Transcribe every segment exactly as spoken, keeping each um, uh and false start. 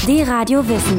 D-Radio Wissen.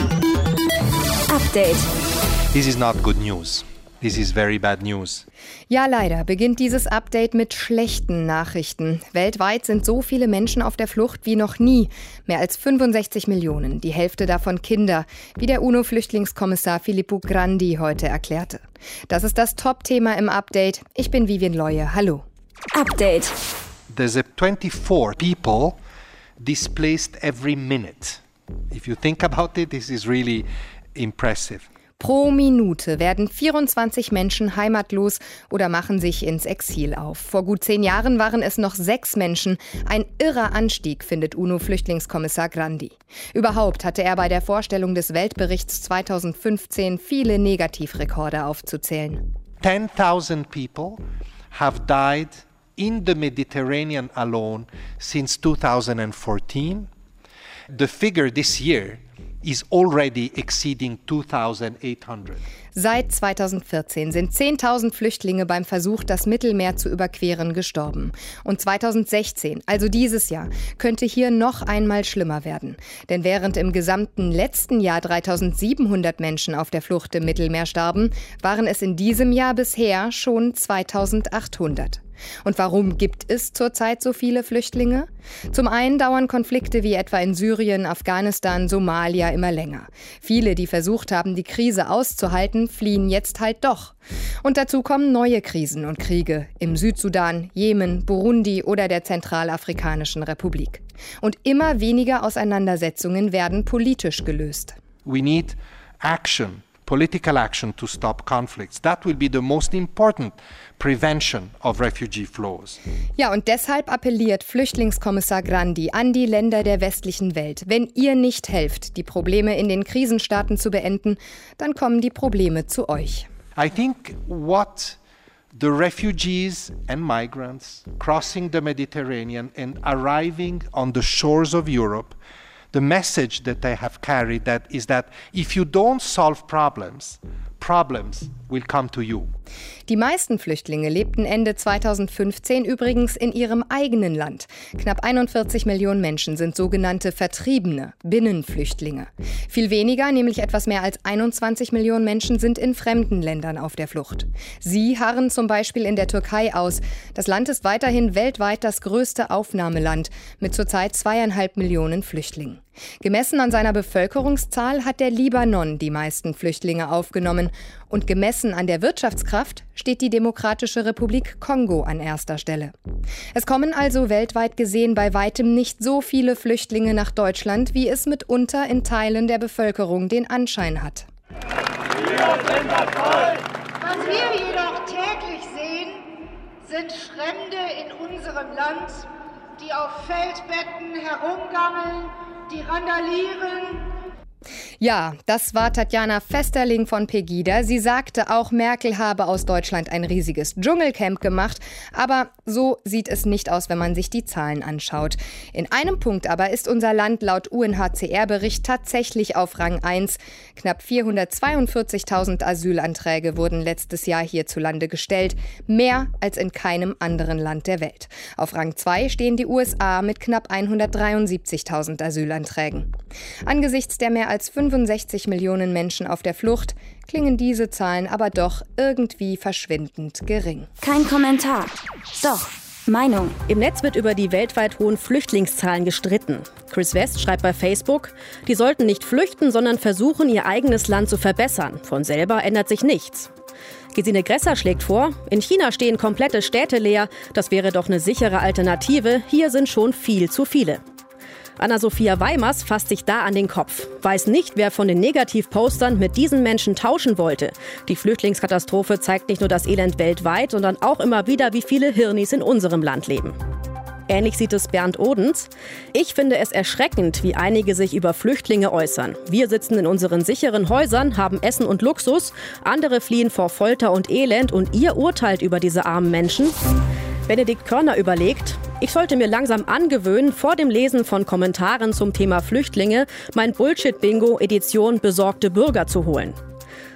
Update. This is not good news. This is very bad news. Ja, leider beginnt dieses Update mit schlechten Nachrichten. Weltweit sind so viele Menschen auf der Flucht wie noch nie. Mehr als fünfundsechzig Millionen, die Hälfte davon Kinder, wie der UNO-Flüchtlingskommissar Filippo Grandi heute erklärte. Das ist das Top-Thema im Update. Ich bin Vivian Leue. Hallo. Update. There's a twenty-four people displaced every minute. If you think about it, this is really impressive. Pro Minute werden vierundzwanzig Menschen heimatlos oder machen sich ins Exil auf. Vor gut zehn Jahren waren es noch sechs Menschen. Ein irrer Anstieg, findet UNO-Flüchtlingskommissar Grandi. Überhaupt hatte er bei der Vorstellung des Weltberichts zweitausendfünfzehn viele Negativrekorde aufzuzählen. ten thousand people have died in the Mediterranean alone since two thousand fourteen. The figure this year is already exceeding two thousand eight hundred. Seit zweitausendvierzehn sind zehntausend Flüchtlinge beim Versuch, das Mittelmeer zu überqueren, gestorben. Und zweitausendsechzehn, also dieses Jahr, könnte hier noch einmal schlimmer werden. Denn während im gesamten letzten Jahr dreitausendsiebenhundert Menschen auf der Flucht im Mittelmeer starben, waren es in diesem Jahr bisher schon zweitausendachthundert. Und warum gibt es zurzeit so viele Flüchtlinge? Zum einen dauern Konflikte wie etwa in Syrien, Afghanistan, Somalia immer länger. Viele, die versucht haben, die Krise auszuhalten, fliehen jetzt halt doch. Und dazu kommen neue Krisen und Kriege im Südsudan, Jemen, Burundi oder der Zentralafrikanischen Republik. Und immer weniger Auseinandersetzungen werden politisch gelöst. We need action. Political action to stop conflicts. That will be the most important prevention of refugee flows. Ja, und deshalb appelliert Flüchtlingskommissar Grandi an die Länder der westlichen Welt. Wenn ihr nicht helft, die Probleme in den Krisenstaaten zu beenden, dann kommen die Probleme zu euch. I think what the refugees and migrants crossing the Mediterranean and arriving on the shores of Europe, the message that they have carried that is that if you don't solve problems, problems will come to you. Die meisten Flüchtlinge lebten Ende zweitausendfünfzehn übrigens in ihrem eigenen Land. Knapp einundvierzig Millionen Menschen sind sogenannte Vertriebene, Binnenflüchtlinge. Viel weniger, nämlich etwas mehr als einundzwanzig Millionen Menschen, sind in fremden Ländern auf der Flucht. Sie harren zum Beispiel in der Türkei aus. Das Land ist weiterhin weltweit das größte Aufnahmeland mit zurzeit zweieinhalb Millionen Flüchtlingen. Gemessen an seiner Bevölkerungszahl hat der Libanon die meisten Flüchtlinge aufgenommen. Und gemessen an der Wirtschaftskraft steht die Demokratische Republik Kongo an erster Stelle. Es kommen also weltweit gesehen bei weitem nicht so viele Flüchtlinge nach Deutschland, wie es mitunter in Teilen der Bevölkerung den Anschein hat. Was wir jedoch täglich sehen, sind Fremde in unserem Land, die auf Feldbetten herumgammeln, die randalieren. Ja, das war Tatjana Vesterling von Pegida. Sie sagte auch, Merkel habe aus Deutschland ein riesiges Dschungelcamp gemacht. Aber so sieht es nicht aus, wenn man sich die Zahlen anschaut. In einem Punkt aber ist unser Land laut U N H C R-Bericht tatsächlich auf Rang eins. Knapp vierhundertzweiundvierzigtausend Asylanträge wurden letztes Jahr hierzulande gestellt. Mehr als in keinem anderen Land der Welt. Auf Rang zwei stehen die U S A mit knapp hundertdreiundsiebzigtausend Asylanträgen. Angesichts der mehr als fünfundsechzig Millionen Menschen auf der Flucht klingen diese Zahlen aber doch irgendwie verschwindend gering. Kein Kommentar. Doch, Meinung. Im Netz wird über die weltweit hohen Flüchtlingszahlen gestritten. Chris West schreibt bei Facebook, die sollten nicht flüchten, sondern versuchen, ihr eigenes Land zu verbessern. Von selber ändert sich nichts. Gesine Gresser schlägt vor, in China stehen komplette Städte leer. Das wäre doch eine sichere Alternative. Hier sind schon viel zu viele. Anna-Sophia Weimers fasst sich da an den Kopf. Weiß nicht, wer von den Negativpostern mit diesen Menschen tauschen wollte. Die Flüchtlingskatastrophe zeigt nicht nur das Elend weltweit, sondern auch immer wieder, wie viele Hirnis in unserem Land leben. Ähnlich sieht es Bernd Odens. Ich finde es erschreckend, wie einige sich über Flüchtlinge äußern. Wir sitzen in unseren sicheren Häusern, haben Essen und Luxus. Andere fliehen vor Folter und Elend und ihr urteilt über diese armen Menschen. Benedikt Körner überlegt, ich sollte mir langsam angewöhnen, vor dem Lesen von Kommentaren zum Thema Flüchtlinge mein Bullshit-Bingo Edition Besorgte Bürger zu holen.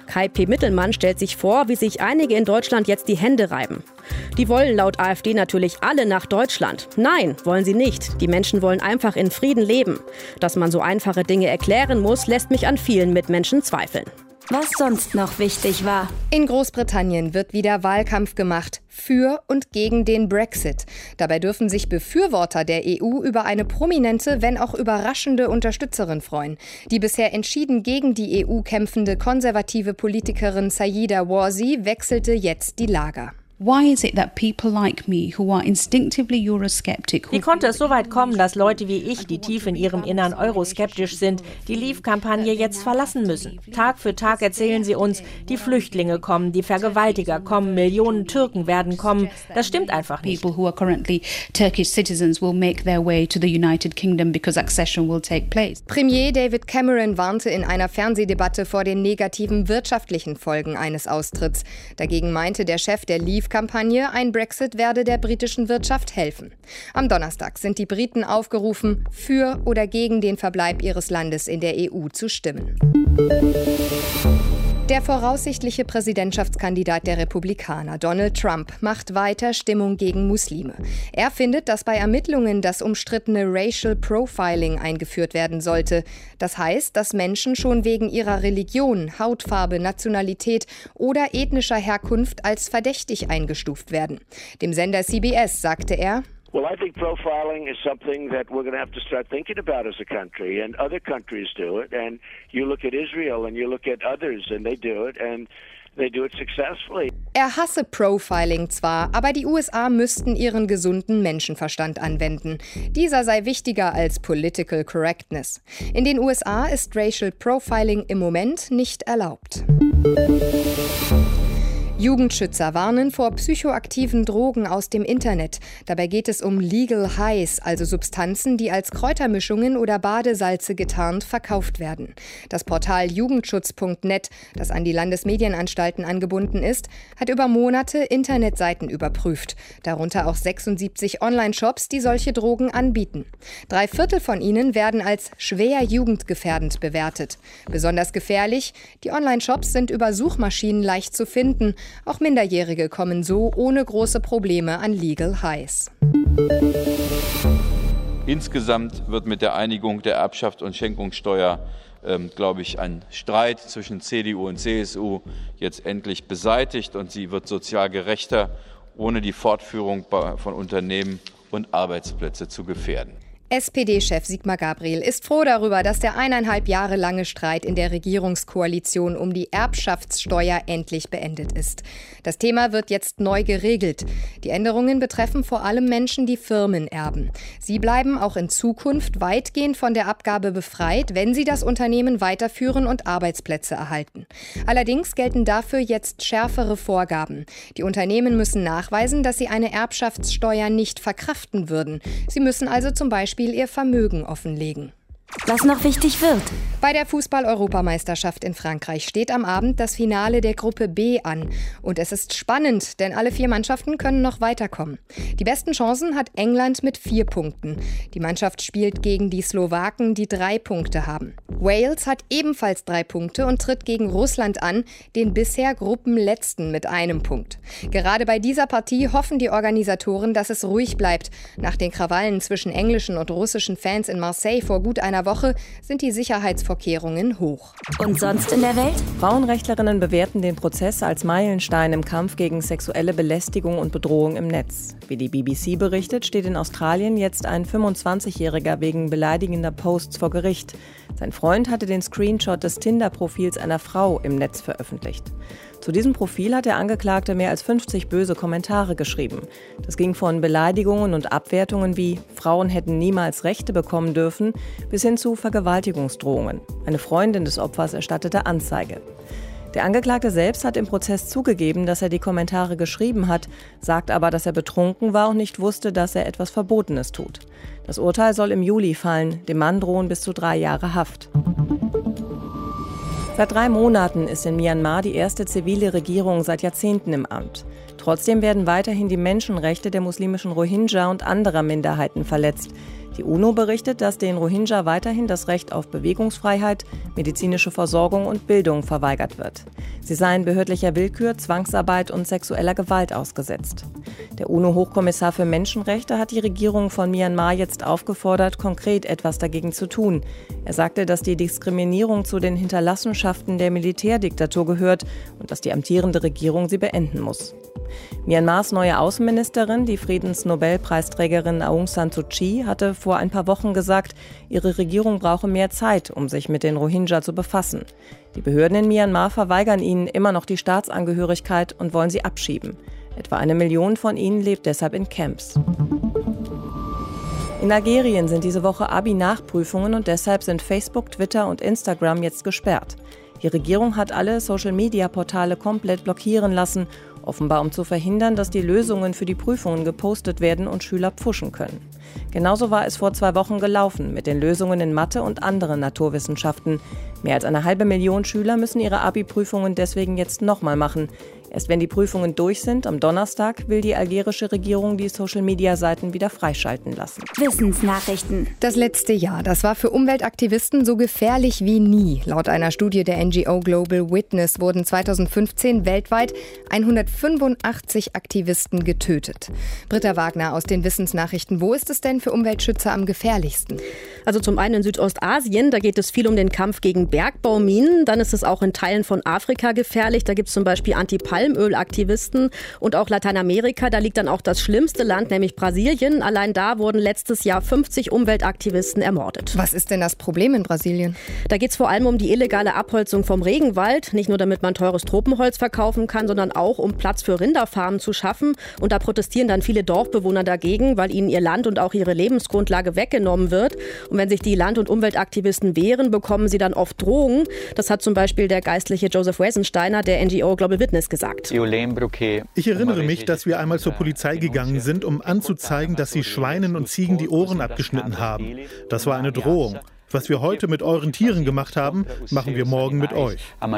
Kai P. Mittelmann stellt sich vor, wie sich einige in Deutschland jetzt die Hände reiben. Die wollen laut AfD natürlich alle nach Deutschland. Nein, wollen sie nicht. Die Menschen wollen einfach in Frieden leben. Dass man so einfache Dinge erklären muss, lässt mich an vielen Mitmenschen zweifeln. Was sonst noch wichtig war. In Großbritannien wird wieder Wahlkampf gemacht für und gegen den Brexit. Dabei dürfen sich Befürworter der E U über eine prominente, wenn auch überraschende Unterstützerin freuen. Die bisher entschieden gegen die E U kämpfende konservative Politikerin Sayeeda Warsi wechselte jetzt die Lager. Why is it that people like me, who are instinctively Eurosceptic, Wie konnte es so weit kommen, dass Leute wie ich, die tief in ihrem Innern euroskeptisch sind, die Leave-Kampagne jetzt verlassen müssen? Tag für Tag erzählen sie uns, die Flüchtlinge kommen, die Vergewaltiger kommen, Millionen Türken werden kommen. Das stimmt einfach nicht. people who are currently Turkish citizens will make their way to the United Kingdom because accession will take place. Premier David Cameron warnte in einer Fernsehdebatte vor den negativen wirtschaftlichen Folgen eines Austritts. Dagegen meinte der Chef der Leave Kampagne, ein Brexit werde der britischen Wirtschaft helfen. Am Donnerstag sind die Briten aufgerufen, für oder gegen den Verbleib ihres Landes in der E U zu stimmen. Der voraussichtliche Präsidentschaftskandidat der Republikaner, Donald Trump, macht weiter Stimmung gegen Muslime. Er findet, dass bei Ermittlungen das umstrittene Racial Profiling eingeführt werden sollte. Das heißt, dass Menschen schon wegen ihrer Religion, Hautfarbe, Nationalität oder ethnischer Herkunft als verdächtig eingestuft werden. Dem Sender C B S sagte er: Well, I think profiling is something that we're going to have to start thinking about as a country, and other countries do it. And you look at Israel and you look at others, and they do it, and they do it successfully. Er hasse Profiling zwar, aber die U S A müssten ihren gesunden Menschenverstand anwenden. Dieser sei wichtiger als Political Correctness. In den U S A ist Racial Profiling im Moment nicht erlaubt. Jugendschützer warnen vor psychoaktiven Drogen aus dem Internet. Dabei geht es um Legal Highs, also Substanzen, die als Kräutermischungen oder Badesalze getarnt verkauft werden. Das Portal jugendschutz punkt net, das an die Landesmedienanstalten angebunden ist, hat über Monate Internetseiten überprüft. Darunter auch sechsundsiebzig Online-Shops, die solche Drogen anbieten. Drei Viertel von ihnen werden als schwer jugendgefährdend bewertet. Besonders gefährlich: die Online-Shops sind über Suchmaschinen leicht zu finden. Auch Minderjährige kommen so ohne große Probleme an Legal Highs. Insgesamt wird mit der Einigung der Erbschafts- und Schenkungssteuer, ähm, glaube ich, ein Streit zwischen C D U und C S U jetzt endlich beseitigt, und sie wird sozial gerechter, ohne die Fortführung von Unternehmen und Arbeitsplätze zu gefährden. S P D-Chef Sigmar Gabriel ist froh darüber, dass der eineinhalb Jahre lange Streit in der Regierungskoalition um die Erbschaftssteuer endlich beendet ist. Das Thema wird jetzt neu geregelt. Die Änderungen betreffen vor allem Menschen, die Firmen erben. Sie bleiben auch in Zukunft weitgehend von der Abgabe befreit, wenn sie das Unternehmen weiterführen und Arbeitsplätze erhalten. Allerdings gelten dafür jetzt schärfere Vorgaben. Die Unternehmen müssen nachweisen, dass sie eine Erbschaftssteuer nicht verkraften würden. Sie müssen also zum Beispiel ihr Vermögen offenlegen. Was noch wichtig wird. Bei der Fußball-Europameisterschaft in Frankreich steht am Abend das Finale der Gruppe B an. Und es ist spannend, denn alle vier Mannschaften können noch weiterkommen. Die besten Chancen hat England mit vier Punkten. Die Mannschaft spielt gegen die Slowaken, die drei Punkte haben. Wales hat ebenfalls drei Punkte und tritt gegen Russland an, den bisher Gruppenletzten mit einem Punkt. Gerade bei dieser Partie hoffen die Organisatoren, dass es ruhig bleibt. Nach den Krawallen zwischen englischen und russischen Fans in Marseille vor gut einer Woche sind die Sicherheitsvorkehrungen hoch. Und sonst in der Welt? Frauenrechtlerinnen bewerten den Prozess als Meilenstein im Kampf gegen sexuelle Belästigung und Bedrohung im Netz. Wie die B B C berichtet, steht in Australien jetzt ein fünfundzwanzigjähriger wegen beleidigender Posts vor Gericht. Sein Freund hatte den Screenshot des Tinder-Profils einer Frau im Netz veröffentlicht. Zu diesem Profil hat der Angeklagte mehr als fünfzig böse Kommentare geschrieben. Das ging von Beleidigungen und Abwertungen wie Frauen hätten niemals Rechte bekommen dürfen bis hin zu Vergewaltigungsdrohungen. Eine Freundin des Opfers erstattete Anzeige. Der Angeklagte selbst hat im Prozess zugegeben, dass er die Kommentare geschrieben hat, sagt aber, dass er betrunken war und nicht wusste, dass er etwas Verbotenes tut. Das Urteil soll im Juli fallen, dem Mann drohen bis zu drei Jahre Haft. Seit drei Monaten ist in Myanmar die erste zivile Regierung seit Jahrzehnten im Amt. Trotzdem werden weiterhin die Menschenrechte der muslimischen Rohingya und anderer Minderheiten verletzt. Die Die UNO berichtet, dass den Rohingya weiterhin das Recht auf Bewegungsfreiheit, medizinische Versorgung und Bildung verweigert wird. Sie seien behördlicher Willkür, Zwangsarbeit und sexueller Gewalt ausgesetzt. Der UNO-Hochkommissar für Menschenrechte hat die Regierung von Myanmar jetzt aufgefordert, konkret etwas dagegen zu tun. Er sagte, dass die Diskriminierung zu den Hinterlassenschaften der Militärdiktatur gehört und dass die amtierende Regierung sie beenden muss. Myanmars neue Außenministerin, die Friedensnobelpreisträgerin Aung San Suu Kyi, hatte vor ein paar Wochen gesagt, ihre Regierung brauche mehr Zeit, um sich mit den Rohingya zu befassen. Die Behörden in Myanmar verweigern ihnen immer noch die Staatsangehörigkeit und wollen sie abschieben. Etwa eine Million von ihnen lebt deshalb in Camps. In Algerien sind diese Woche Abi-Nachprüfungen und deshalb sind Facebook, Twitter und Instagram jetzt gesperrt. Die Regierung hat alle Social-Media-Portale komplett blockieren lassen, offenbar um zu verhindern, dass die Lösungen für die Prüfungen gepostet werden und Schüler pfuschen können. Genauso war es vor zwei Wochen gelaufen mit den Lösungen in Mathe und anderen Naturwissenschaften. Mehr als eine halbe Million Schüler müssen ihre Abi-Prüfungen deswegen jetzt nochmal machen. Erst wenn die Prüfungen durch sind, am Donnerstag, will die algerische Regierung die Social-Media-Seiten wieder freischalten lassen. Wissensnachrichten. Das letzte Jahr, das war für Umweltaktivisten so gefährlich wie nie. Laut einer Studie der N G O Global Witness wurden zweitausendfünfzehn weltweit hundertfünfundachtzig Aktivisten getötet. Britta Wagner aus den Wissensnachrichten. Wo ist es denn für Umweltschützer am gefährlichsten? Also zum einen in Südostasien, da geht es viel um den Kampf gegen Bergbauminen. Dann ist es auch in Teilen von Afrika gefährlich. Da gibt es zum Beispiel Anti-Palmöl-Aktivisten. Und auch Lateinamerika, da liegt dann auch das schlimmste Land, nämlich Brasilien. Allein da wurden letztes Jahr fünfzig Umweltaktivisten ermordet. Was ist denn das Problem in Brasilien? Da geht es vor allem um die illegale Abholzung vom Regenwald. Nicht nur damit man teures Tropenholz verkaufen kann, sondern auch um Platz für Rinderfarmen zu schaffen. Und da protestieren dann viele Dorfbewohner dagegen, weil ihnen ihr Land und auch ihre Lebensgrundlage weggenommen wird. Und wenn sich die Land- und Umweltaktivisten wehren, bekommen sie dann oft Drohungen. Das hat zum Beispiel der geistliche Joseph Wesensteiner der N G O Global Witness gesagt. Ich erinnere mich, dass wir einmal zur Polizei gegangen sind, um anzuzeigen, dass sie Schweinen und Ziegen die Ohren abgeschnitten haben. Das war eine Drohung. Was wir heute mit euren Tieren gemacht haben, machen wir morgen mit euch.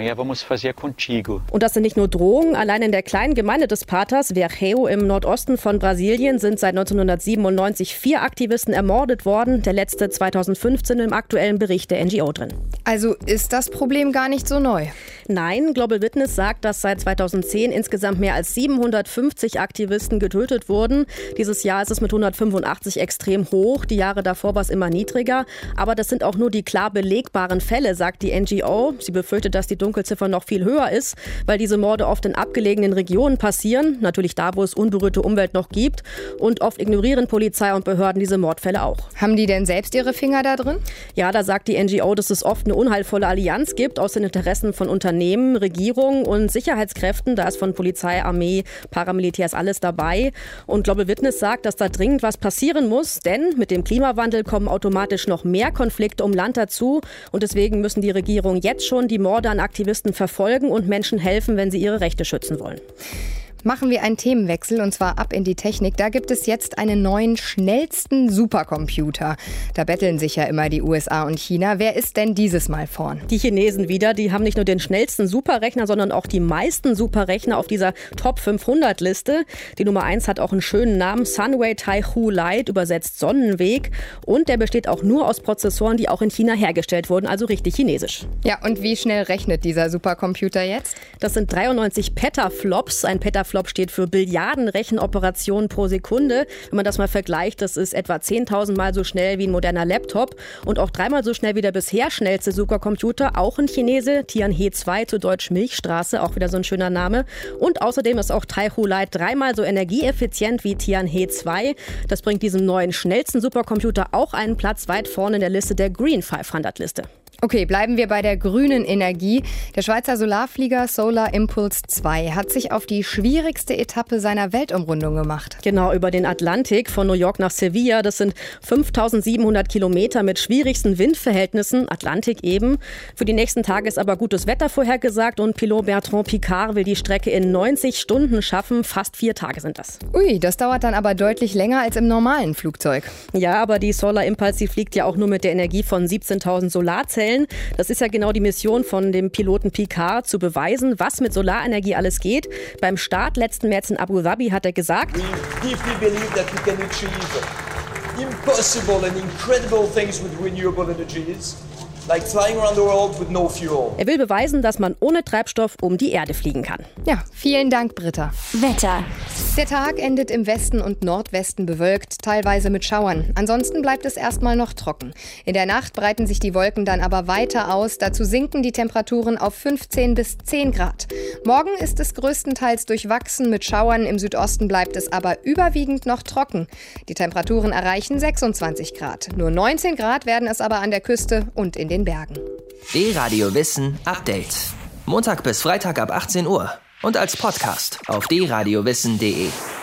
Und das sind nicht nur Drohungen. Allein in der kleinen Gemeinde des Paters, Vergeu im Nordosten von Brasilien, sind seit neunzehnhundertsiebenundneunzig vier Aktivisten ermordet worden. Der letzte zweitausendfünfzehn im aktuellen Bericht der N G O drin. Also ist das Problem gar nicht so neu? Nein, Global Witness sagt, dass seit zweitausendzehn insgesamt mehr als siebenhundertfünfzig Aktivisten getötet wurden. Dieses Jahr ist es mit hundertfünfundachtzig extrem hoch. Die Jahre davor war es immer niedriger. Aber das sind auch nur die klar belegbaren Fälle, sagt die N G O. Sie befürchtet, dass die Dunkelziffer noch viel höher ist, weil diese Morde oft in abgelegenen Regionen passieren. Natürlich da, wo es unberührte Umwelt noch gibt. Und oft ignorieren Polizei und Behörden diese Mordfälle auch. Haben die denn selbst ihre Finger da drin? Ja, da sagt die N G O, dass es oft eine unheilvolle Allianz gibt aus den Interessen von Unternehmen, Regierungen und Sicherheitskräften. Da ist von Polizei, Armee, Paramilitärs alles dabei. Und Global Witness sagt, dass da dringend was passieren muss, denn mit dem Klimawandel kommen automatisch noch mehr Konflikte um Land dazu. Und deswegen müssen die Regierungen jetzt schon die Morde an Aktivisten verfolgen und Menschen helfen, wenn sie ihre Rechte schützen wollen. Machen wir einen Themenwechsel und zwar ab in die Technik. Da gibt es jetzt einen neuen, schnellsten Supercomputer. Da betteln sich ja immer die U S A und China. Wer ist denn dieses Mal vorn? Die Chinesen wieder. Die haben nicht nur den schnellsten Superrechner, sondern auch die meisten Superrechner auf dieser Top fünfhundert Liste. Die Nummer eins hat auch einen schönen Namen, Sunway Taihu Lite, übersetzt Sonnenweg. Und der besteht auch nur aus Prozessoren, die auch in China hergestellt wurden, also richtig chinesisch. Ja, und wie schnell rechnet dieser Supercomputer jetzt? Das sind dreiundneunzig Petaflops. Ein Petaflop steht für Billiarden Rechenoperationen pro Sekunde. Wenn man das mal vergleicht, das ist etwa zehntausend Mal so schnell wie ein moderner Laptop und auch dreimal so schnell wie der bisher schnellste Supercomputer, auch ein Chinese, Tianhe zwei, zu Deutsch Milchstraße, auch wieder so ein schöner Name. Und außerdem ist auch Taihu Lite dreimal so energieeffizient wie Tianhe zwei. Das bringt diesem neuen, schnellsten Supercomputer auch einen Platz weit vorne in der Liste der Green fünfhundert Liste. Okay, bleiben wir bei der grünen Energie. Der Schweizer Solarflieger Solar Impulse zwei hat sich auf die schwierigste Etappe seiner Weltumrundung gemacht. Genau, über den Atlantik von New York nach Sevilla. Das sind fünftausendsiebenhundert Kilometer mit schwierigsten Windverhältnissen, Atlantik eben. Für die nächsten Tage ist aber gutes Wetter vorhergesagt und Pilot Bertrand Piccard will die Strecke in neunzig Stunden schaffen. Fast vier Tage sind das. Ui, das dauert dann aber deutlich länger als im normalen Flugzeug. Ja, aber die Solar Impulse, die fliegt ja auch nur mit der Energie von siebzehntausend Solarzellen. Das ist ja genau die Mission von dem Piloten Piccard, zu beweisen, was mit Solarenergie alles geht. Beim Start letzten März in Abu Dhabi hat er gesagt: We deeply believe that we can achieve impossible and incredible things with renewable energies. Like flying around the world with no fuel. Er will beweisen, dass man ohne Treibstoff um die Erde fliegen kann. Ja, vielen Dank, Britta. Wetter. Der Tag endet im Westen und Nordwesten bewölkt, teilweise mit Schauern. Ansonsten bleibt es erstmal noch trocken. In der Nacht breiten sich die Wolken dann aber weiter aus. Dazu sinken die Temperaturen auf fünfzehn bis zehn Grad. Morgen ist es größtenteils durchwachsen mit Schauern. Im Südosten bleibt es aber überwiegend noch trocken. Die Temperaturen erreichen sechsundzwanzig Grad. Nur neunzehn Grad werden es aber an der Küste und in den Bergen. D-Radio Wissen Update. Montag bis Freitag ab achtzehn Uhr. Und als Podcast auf d radio wissen punkt de.